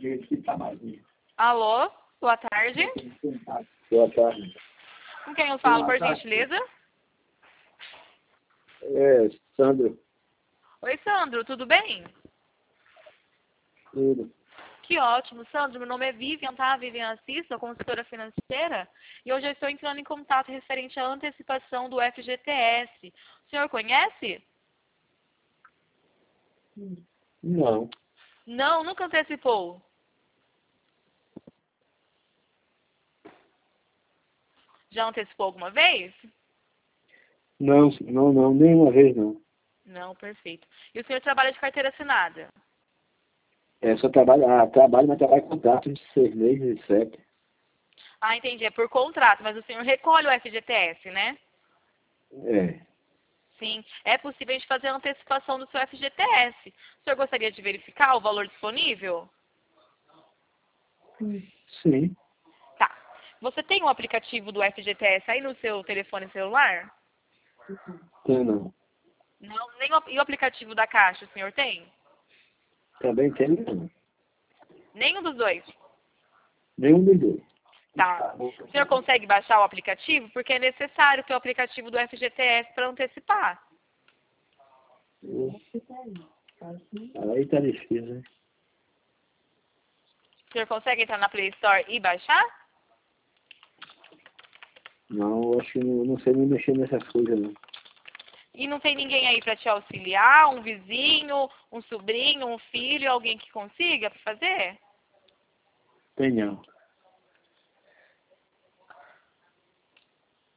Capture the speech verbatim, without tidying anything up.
Alô, boa tarde. Boa tarde. Com quem eu falo, por gentileza? É, Sandro. Oi, Sandro, tudo bem? Tudo. Que ótimo, Sandro. Meu nome é Vivian, tá? Vivian Assis, sou consultora financeira. E hoje eu estou entrando em contato referente à antecipação do F G T S. O senhor conhece? Não. Não, nunca antecipou. Já antecipou alguma vez? Não, não, não, nenhuma vez não. Não, perfeito. E o senhor trabalha de carteira assinada? É, só trabalho, ah, trabalho, mas trabalho com contrato de seis meses e sete. Ah, entendi. É por contrato, mas o senhor recolhe o F G T S, né? É. Sim. É possível a gente fazer a antecipação do seu F G T S. O senhor gostaria de verificar o valor disponível? Sim. Tá. Você tem um aplicativo do F G T S aí no seu telefone celular? Tem não. Não, nem o, e o aplicativo da Caixa, o senhor tem? Também tem não. Nenhum dos dois? Nenhum dos dois. Tá. O senhor consegue baixar o aplicativo? Porque é necessário ter o aplicativo do F G T S para antecipar. Aí tá difícil, né? O senhor consegue entrar na Play Store e baixar? Não, eu acho que não, não sei nem mexer nessas coisas, não. E não tem ninguém aí para te auxiliar? Um vizinho, um sobrinho, um filho, alguém que consiga fazer? Tem não.